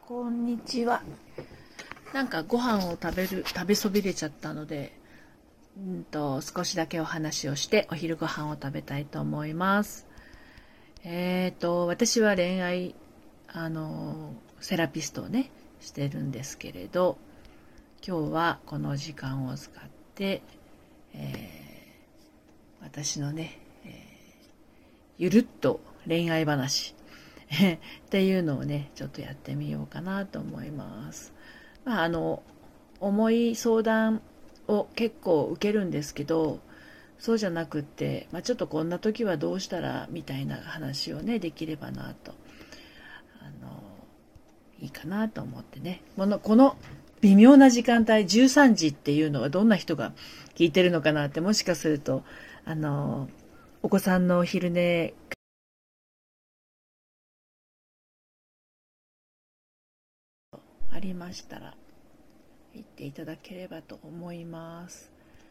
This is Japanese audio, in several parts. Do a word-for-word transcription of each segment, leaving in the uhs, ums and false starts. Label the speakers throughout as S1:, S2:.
S1: こんにちは。なんかご飯を食べる、食べそびれちゃったので、うんと、少しだけお話をしてお昼ご飯を食べたいと思います。えーと、私は恋愛、あの、セラピストをね、してるんですけれど、今日はこの時間を使って、えー私のね、ゆるっと恋愛話っていうのをね、ちょっとやってみようかなと思います。まあ、あの、重い相談を結構受けるんですけど、そうじゃなくって、まあ、ちょっとこんな時はどうしたらみたいな話をね、できればなと、あの、いいかなと思ってね。この、この微妙な時間帯、じゅうさんじっていうのはどんな人が聞いてるのかなって、もしかすると、あの、お子さんのお昼寝ありましたら、言っていただければと思います。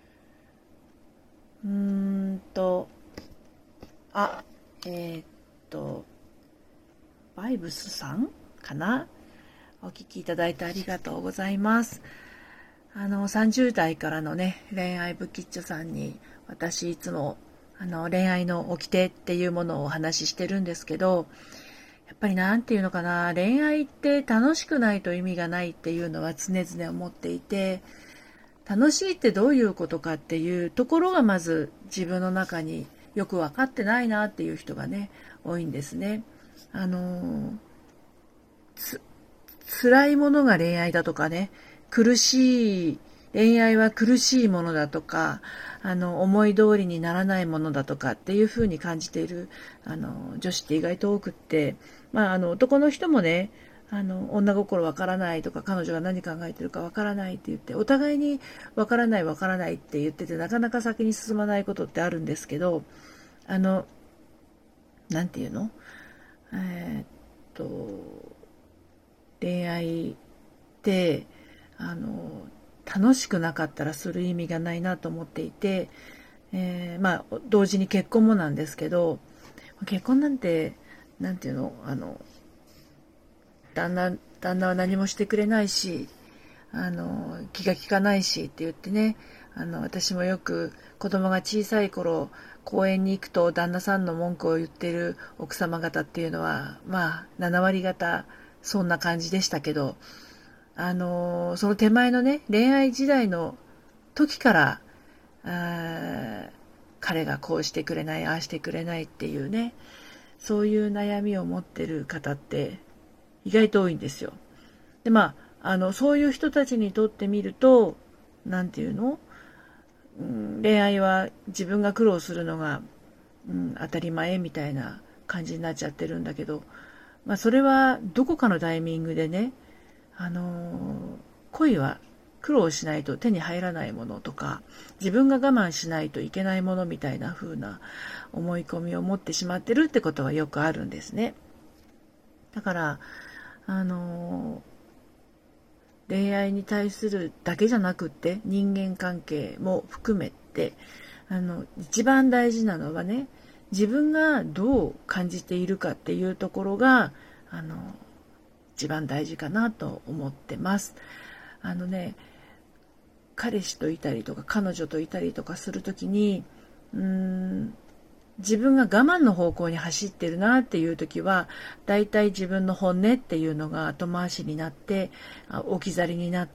S1: うーんと、あ、えーっと、バイブスさんかな。お聞きいただいてありがとうございます。あの、さんじゅう代からのね、恋愛ブキッチョさんに、私いつも、あの、恋愛の掟っていうものをお話ししてるんですけど、やっぱりなんていうのかな、恋愛って楽しくないと意味がないっていうのは常々思っていて、楽しいってどういうことかっていうところがまず自分の中によく分かってないなっていう人がね、多いんですね。あのつ辛いものが恋愛だとかね、苦しい、恋愛は苦しいものだとか、あの、思い通りにならないものだとかっていうふうに感じている、あの、女子って意外と多くって、まあ、あの、男の人もね、あの、女心わからないとか、彼女が何考えてるかわからないって言って、お互いにわからないわからないって言ってて、なかなか先に進まないことってあるんですけど、あの、なんていうのえーっと、恋愛ってあの楽しくなかったらする意味がないなと思っていて、えーまあ同時に結婚もなんですけど、結婚なんてなんていうのあの旦那旦那は何もしてくれないし、あの気が利かないしって言ってね、あの私もよく子供が小さい頃公園に行くと旦那さんの文句を言っている奥様方っていうのはまあなな割方そんな感じでしたけど、あのその手前のね、恋愛時代の時から、あ彼がこうしてくれない、ああしてくれないっていうね、そういう悩みを持ってる方って意外と多いんですよ。で、まあ、あの、そういう人たちにとってみると、なんていうの、うん、恋愛は自分が苦労するのが、うん、当たり前みたいな感じになっちゃってるんだけど、まあ、それはどこかのタイミングでね、あの恋は苦労しないと手に入らないものとか、自分が我慢しないといけないものみたいな風な思い込みを持ってしまってるってことはよくあるんですね。だからあの恋愛に対するだけじゃなくって人間関係も含めて、あの一番大事なのはね、自分がどう感じているかっていうところがあの一番大事かなと思ってます。あのね、彼氏といたりとか彼女といたりとかするときに、うーん自分が我慢の方向に走ってるなっていう時は、だいたい自分の本音っていうのが後回しになって、置き去りになって、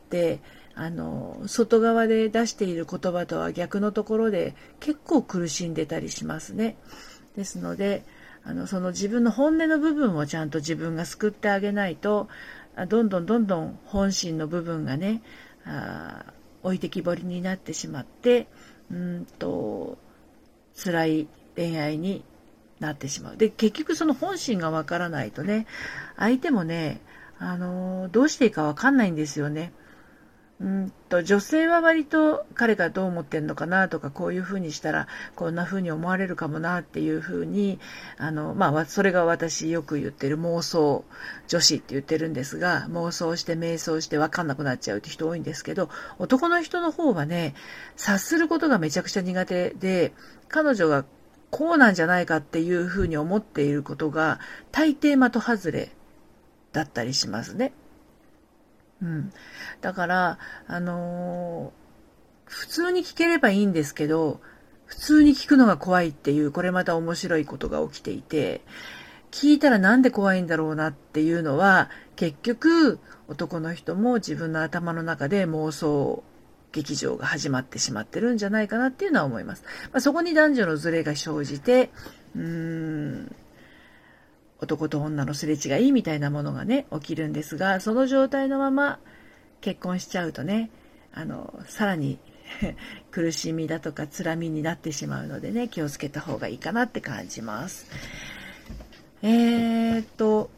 S1: あの外側で出している言葉とは逆のところで結構苦しんでたりしますね。ですので、あのその自分の本音の部分をちゃんと自分が救ってあげないと、どんどんどんどん本心の部分がね、あ置いてきぼりになってしまって、うんと辛い恋愛になってしまう。で、結局その本心がわからないとね、相手もね、あのどうしていいかわかんないんですよね。うんと女性は割と彼がどう思ってんのかなとか、こういうふうにしたらこんなふうに思われるかもなっていうふうに、あのまあそれが私よく言ってる妄想女子って言ってるんですが、妄想して瞑想して分かんなくなっちゃうって人多いんですけど、男の人の方はね、察することがめちゃくちゃ苦手で、彼女がこうなんじゃないかっていうふうに思っていることが大抵的外れだったりしますね。 うん。だから、あのー普通に聞ければいいんですけど、普通に聞くのが怖いっていう、これまた面白いことが起きていて、聞いたらなんで怖いんだろうなっていうのは、結局、男の人も自分の頭の中で妄想劇場が始まってしまってるんじゃないかなっていうのは思います。まあ、そこに男女のズレが生じて、うーん、男と女のすれ違いみたいなものがね、起きるんですが、その状態のまま結婚しちゃうとね、あの、さらに苦しみだとか辛みになってしまうのでね、気をつけた方がいいかなって感じます。えーっと、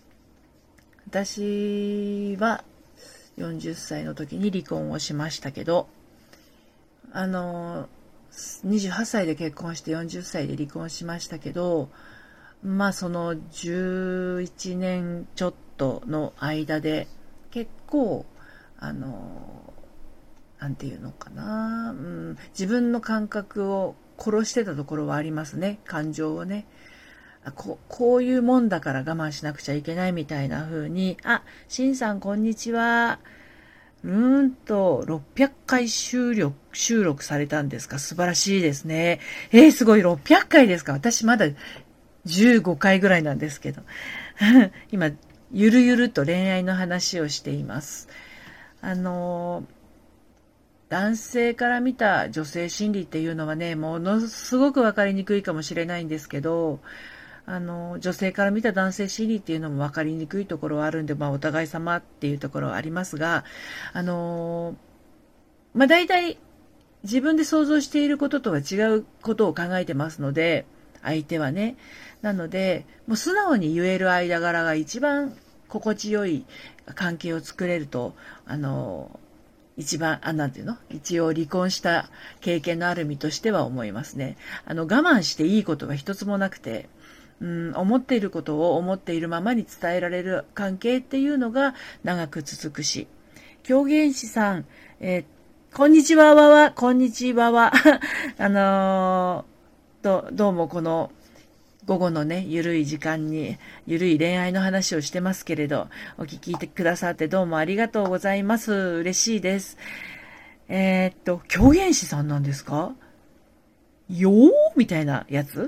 S1: 私はよんじゅっさいの時に離婚をしましたけど、あの、にじゅうはっさいで結婚してよんじゅっさいで離婚しましたけど、まあそのじゅういちねんちょっとの間で結構、あの、なんていうのかな、うん、自分の感覚を殺してたところはありますね、感情をね。ここういうもんだから我慢しなくちゃいけないみたいな風に、あ、しんさんこんにちは。うーんと、ろっぴゃっかい収録、収録されたんですか？素晴らしいですね。えー、すごい、ろっぴゃっかいですか？私まだじゅうごかいぐらいなんですけど。今、ゆるゆると恋愛の話をしています。あの、男性から見た女性心理っていうのはね、ものすごくわかりにくいかもしれないんですけど、あの、女性から見た男性心理っていうのも分かりにくいところはあるんで、まあ、お互い様っていうところはありますが、あの、まあ、大体自分で想像していることとは違うことを考えてますので、相手はね。なので、もう素直に言える間柄が一番心地よい関係を作れると、あの、一番、あ、なんていうの一応離婚した経験のある身としては思いますね。あの、我慢していいことは一つもなくて、うん、思っていることを思っているままに伝えられる関係っていうのが長く続くし。狂言師さん、えーこんにちはわわ、こんにちはわ。あのー、ど、どうもこの午後のね、ゆるい時間に、ゆるい恋愛の話をしてますけれど、お聞きくださってどうもありがとうございます。嬉しいです。えーっと、狂言師さんなんですか？よーみたいなやつ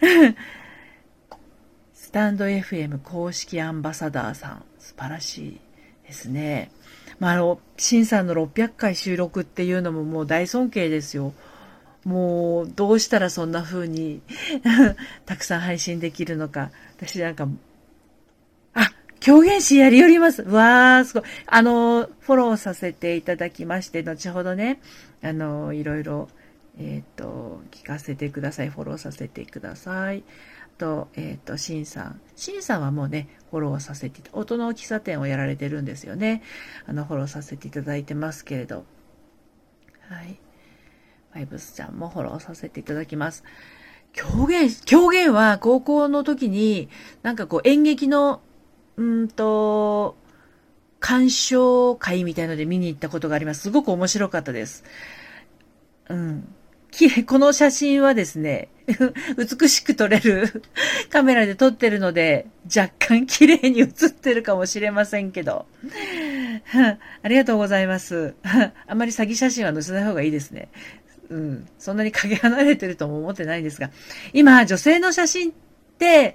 S1: スタンド エフエム 公式アンバサダーさん、素晴らしいですね。まあ、あの、シンさんのろっぴゃっかい収録っていうのももう大尊敬ですよ。もう、どうしたらそんな風にたくさん配信できるのか。私なんか、あ、狂言師やりよります。わー、すごい。あの、フォローさせていただきまして、後ほどね、あの、いろいろ、えっ、と、聞かせてください。フォローさせてください。と、えっ、と、シンさん。シンさんはもうね、フォローさせて、音の喫茶店をやられてるんですよね。あの、フォローさせていただいてますけれど。はい。ファイブスちゃんもフォローさせていただきます。狂言、狂言は高校の時に、なんかこう演劇の、うんと、鑑賞会みたいので見に行ったことがあります。すごく面白かったです。うん。きれい、この写真はですね、美しく撮れるカメラで撮ってるので、若干綺麗に写ってるかもしれませんけど。ありがとうございます。あまり詐欺写真は載せない方がいいですね。うん。そんなにかけ離れてるとも思ってないんですが。今、女性の写真って、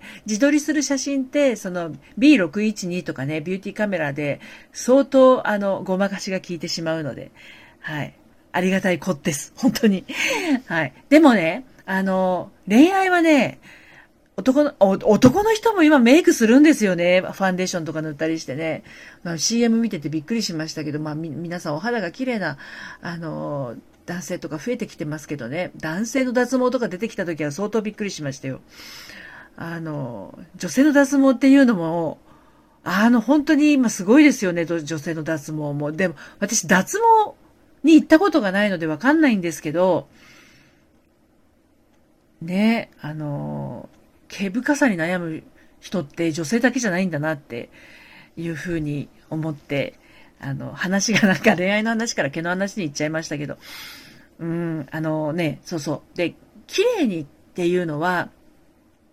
S1: 自撮りする写真って、その ビーろくいちに とかね、ビューティーカメラで相当、あの、ごまかしが効いてしまうので、はい。ありがたい子です。本当に。はい。でもね、あの、恋愛はね、男の、男の人も今メイクするんですよね。ファンデーションとか塗ったりしてね。まあ、シーエム 見ててびっくりしましたけど、まあ、み、皆さんお肌が綺麗な、あの、男性とか増えてきてますけどね。男性の脱毛とか出てきた時は相当びっくりしましたよ。あの、女性の脱毛っていうのも、あの、本当に今すごいですよね。女性の脱毛も。でも、私脱毛に行ったことがないのでわかんないんですけど、ね、あの、毛深さに悩む人って女性だけじゃないんだなっていうふうに思って、あの、話がなんか恋愛の話から毛の話に行っちゃいましたけど、うん、あのね、そうそう。で、綺麗にっていうのは、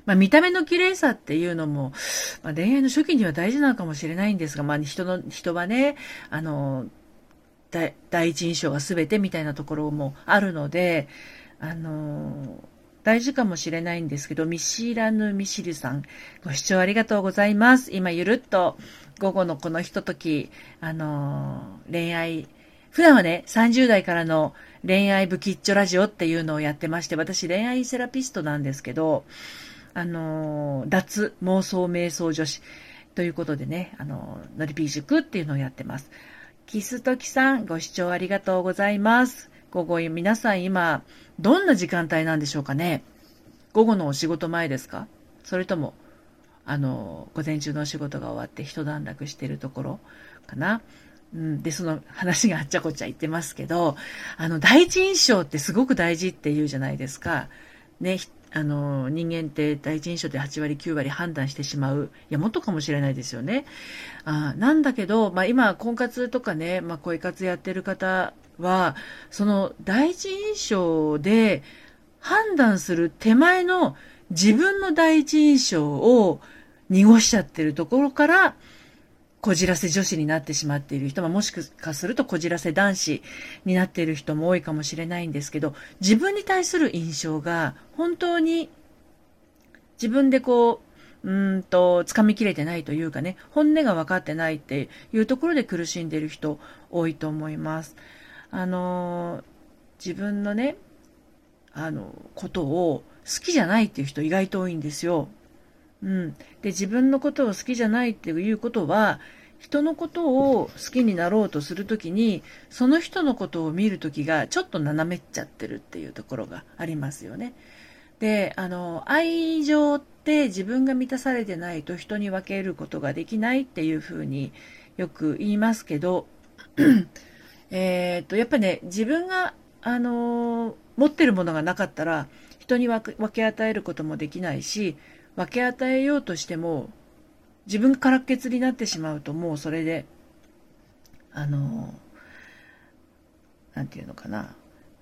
S1: まあ、見た目の綺麗さっていうのも、まあ、恋愛の初期には大事なのかもしれないんですが、まあ、人の、人はね、あの、第第一印象が全てみたいなところもあるので、あの、大事かもしれないんですけど、見知らぬミシルさん、ご視聴ありがとうございます。今、ゆるっと午後のこのひととき、あの、恋愛、普段はね、さんじゅう代からの恋愛ブキッチョラジオっていうのをやってまして、私恋愛セラピストなんですけど、あの、脱妄想瞑想女子ということでね、あの、のりぴー塾っていうのをやってます。キストキさん、ご視聴ありがとうございます。午後、皆さん今、どんな時間帯なんでしょうかね。午後のお仕事前ですか？それとも、あの、午前中のお仕事が終わって一段落しているところかな。うん、で、その話があっちゃこっちゃ言ってますけど、あの、第一印象ってすごく大事って言うじゃないですか。ね、あの、人間って第一印象ではち割きゅう割判断してしまう。いや、もっとかもしれないですよね。あなんだけど、まあ今、婚活とかね、まあ恋活やってる方は、その第一印象で判断する手前の自分の第一印象を濁しちゃってるところから、こじらせ女子になってしまっている人も、もしかするとこじらせ男子になっている人も多いかもしれないんですけど、自分に対する印象が本当に自分でこう、うーんと、掴みきれてないというかね、本音が分かってないっていうところで苦しんでいる人多いと思います。あの、自分のね、あの、ことを好きじゃないっていう人意外と多いんですよ。うん。で、自分のことを好きじゃないっていうことは、人のことを好きになろうとするときに、その人のことを見るときがちょっと斜めっちゃってるっていうところがありますよね。で、あの、愛情って自分が満たされてないと人に分けることができないっていうふうによく言いますけど、えーっと、やっぱね、自分が、あの、持ってるものがなかったら、人に分け与えることもできないし、分け与えようとしても、自分が空っ欠になってしまうと、もうそれで、あの、なんていうのかな、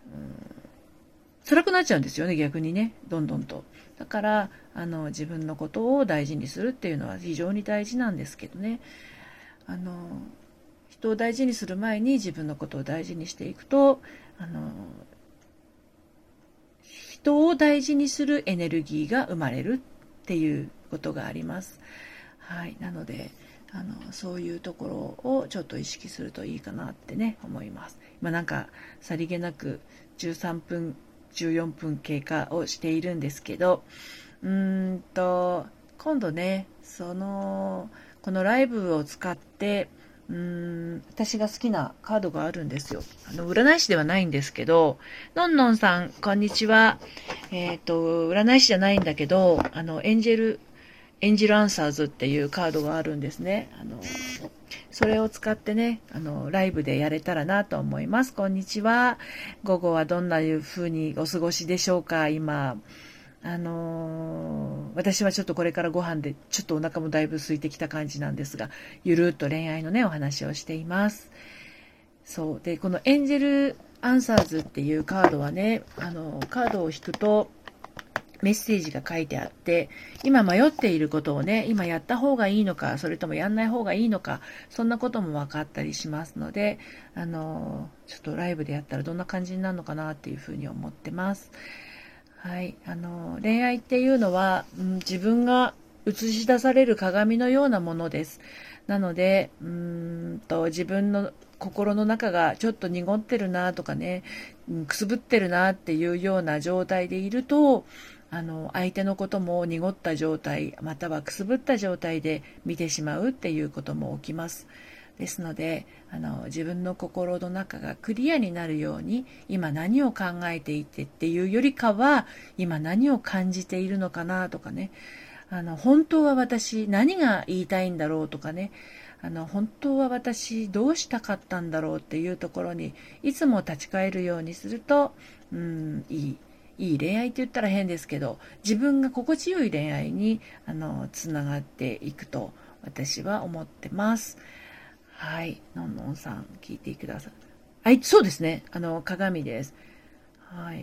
S1: 辛くなっちゃうんですよね、逆にね、どんどんと。だから、あの、自分のことを大事にするっていうのは非常に大事なんですけどね。あの、人を大事にする前に自分のことを大事にしていくと、あの、人を大事にするエネルギーが生まれるっていうことがあります。はい。なので、あの、そういうところをちょっと意識するといいかなってね、思います。まあなんか、さりげなくじゅうさんぷん、じゅうよんぷん経過をしているんですけど、うーんと、今度ね、その、このライブを使って、うーん、私が好きなカードがあるんですよ。あの、占い師ではないんですけど、のんのんさん、こんにちは。えっと、占い師じゃないんだけど、あの、エンジェル、エンジェルアンサーズっていうカードがあるんですね。あの、それを使ってね、あの、ライブでやれたらなと思います。こんにちは。午後はどんな風にお過ごしでしょうか、今。あのー私はちょっとこれからご飯でちょっとお腹もだいぶ空いてきた感じなんですが、ゆるっと恋愛のね、お話をしています。そう。で、このエンジェルアンサーズっていうカードはね、あの、カードを引くとメッセージが書いてあって、今迷っていることをね、今やった方がいいのか、それともやんない方がいいのか、そんなことも分かったりしますので、あの、ちょっとライブでやったらどんな感じになるのかなっていうふうに思ってます。はい、あの恋愛っていうのは、うん、自分が映し出される鏡のようなものです。なので、うーんと自分の心の中がちょっと濁ってるなとかね、うん、くすぶってるなっていうような状態でいると、あの相手のことも濁った状態、またはくすぶった状態で見てしまうっていうことも起きます。ですので、あの自分の心の中がクリアになるように、今何を考えていてっていうよりかは、今何を感じているのかなとかね、あの本当は私何が言いたいんだろうとかね、あの本当は私どうしたかったんだろうっていうところにいつも立ち返るようにすると、うん、いいいい恋愛って言ったら変ですけど、自分が心地よい恋愛にあのつながっていくと私は思ってます。はい。のんのんさん、聞いてください。はい、そうですね。あの、鏡です。はい。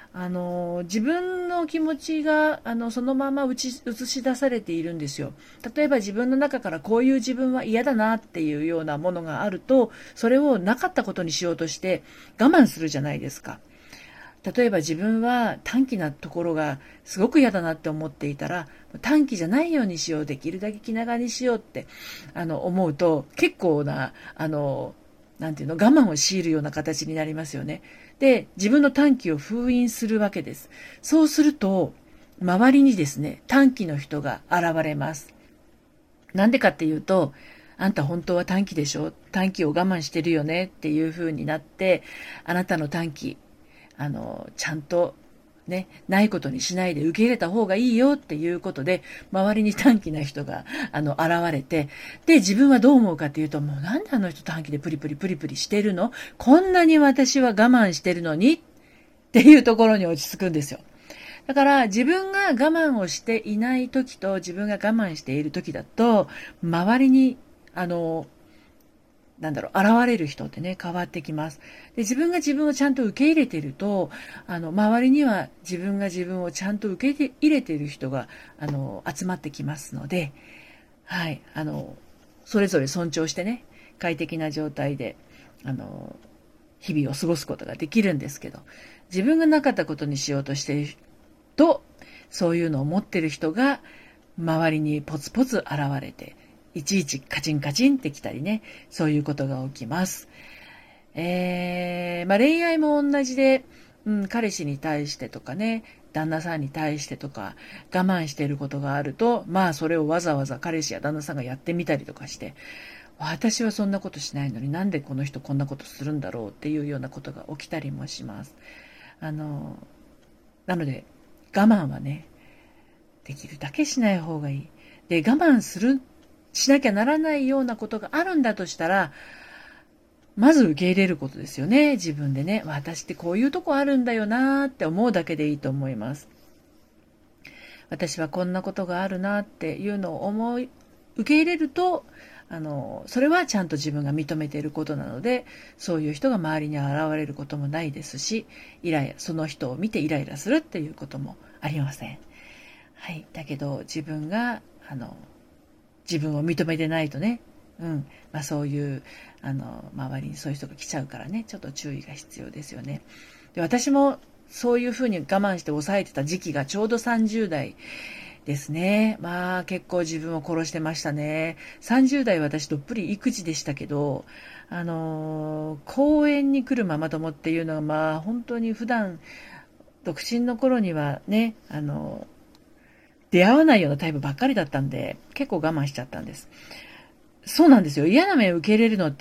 S1: あの、自分の気持ちが、あの、そのまま映し映し出されているんですよ。例えば自分の中からこういう自分は嫌だなっていうようなものがあると、それをなかったことにしようとして我慢するじゃないですか。例えば自分は短気なところがすごく嫌だなって思っていたら、短気じゃないようにしよう、できるだけ気長にしようって、あの、思うと、結構な、あの、なんていうの、我慢を強いるような形になりますよね。で、自分の短気を封印するわけです。そうすると、周りにですね、短気の人が現れます。なんでかっていうと、あんた本当は短気でしょ、短気を我慢してるよねっていう風になって、あなたの短気、あの、ちゃんとね、ないことにしないで受け入れた方がいいよっていうことで、周りに短気な人が、あの、現れて、で、自分はどう思うかっていうと、もうなんであの人短気でプリプリプリプリしてるの、こんなに私は我慢してるのにっていうところに落ち着くんですよ。だから自分が我慢をしていない時と自分が我慢している時だと、周りに、あの、なんだろう、現れる人ってね、変わってきます。で、自分が自分をちゃんと受け入れていると、あの、周りには自分が自分をちゃんと受け入れている人が、あの、集まってきますので、はい、あの、それぞれ尊重してね、快適な状態で、あの、日々を過ごすことができるんですけど、自分がなかったことにしようとしていると、そういうのを持ってる人が周りにポツポツ現れて、いちいちカチンカチンってきたりね、そういうことが起きます。えー、まあ恋愛も同じで、うん、彼氏に対してとかね、旦那さんに対してとか我慢していることがあると、まあそれをわざわざ彼氏や旦那さんがやってみたりとかして、私はそんなことしないのになんでこの人こんなことするんだろうっていうようなことが起きたりもします。あの、なので我慢はね、できるだけしない方がいい。で、我慢する、しなきゃならないようなことがあるんだとしたら、まず受け入れることですよね。自分でね。私ってこういうとこあるんだよなーって思うだけでいいと思います。私はこんなことがあるなっていうのを思い、受け入れると、あの、それはちゃんと自分が認めていることなので、そういう人が周りに現れることもないですし、イライラ、その人を見てイライラするっていうこともありません。はい。だけど、自分が、あの、自分を認めてないとね、うん。まあそういう、あの、周りにそういう人が来ちゃうからね、ちょっと注意が必要ですよね。で、私もそういうふうに我慢して抑えてた時期がちょうどさんじゅう代ですね。まあ結構自分を殺してましたね。さんじゅう代私どっぷり育児でしたけど、あの、公園に来るママ友っていうのはまあ本当に普段、独身の頃にはね、あの、出会わないようなタイプばっかりだったんで、結構我慢しちゃったんです。そうなんですよ。嫌な目を受け入れるのって、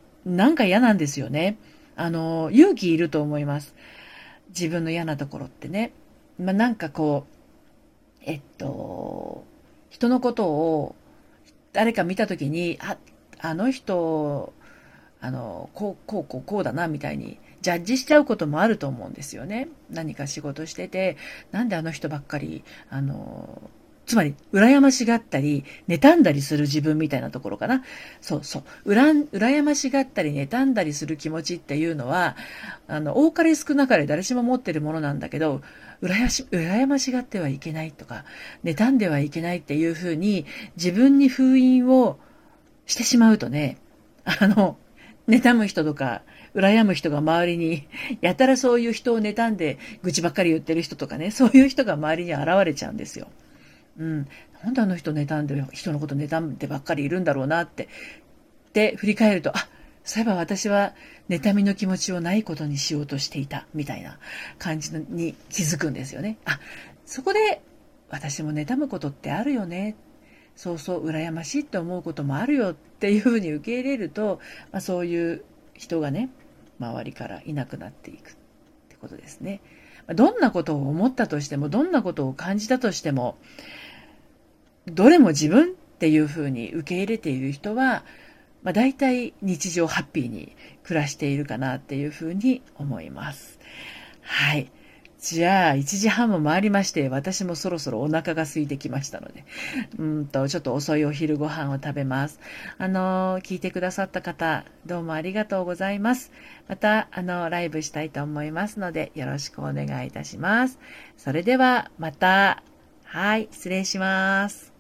S1: なんか嫌なんですよね。あの、勇気いると思います。自分の嫌なところってね。まあ、なんかこう、えっと、人のことを誰か見たときに、あ、あの人、あの、こう、こう、こう、こうだな、みたいに、ジャッジしちゃうこともあると思うんですよね。何か仕事してて、なんであの人ばっかり、あの、つまり、羨ましがったり、妬んだりする自分みたいなところかな。そうそう。うらん、羨ましがったり、妬んだりする気持ちっていうのは、あの、多かれ少なかれ誰しも持ってるものなんだけど、羨まし、羨ましがってはいけないとか、妬んではいけないっていうふうに、自分に封印をしてしまうとね、あの、妬む人とか、羨む人が周りに、やたらそういう人を妬んで愚痴ばっかり言ってる人とかね、そういう人が周りに現れちゃうんですよ。うん。なんであの人妬んで、人のこと妬んでばっかりいるんだろうなって。で、振り返ると、あ、そういえば私は妬みの気持ちをないことにしようとしていた、みたいな感じに気づくんですよね。あ、そこで私も妬むことってあるよね。そうそう、羨ましいって思うこともあるよっていうふうに受け入れると、まあ、そういう人がね、周りからいなくなっていくってことですね。どんなことを思ったとしても、どんなことを感じたとしても、どれも自分っていうふうに受け入れている人は、まあ、大体日常ハッピーに暮らしているかなっていうふうに思います。はい。 じゃあ、いちじはんも回りまして、私もそろそろお腹が空いてきましたので、うんと、ちょっと遅いお昼ご飯を食べます。あの、聞いてくださった方、どうもありがとうございます。また、あの、ライブしたいと思いますので、よろしくお願いいたします。それでは、また。はい、失礼します。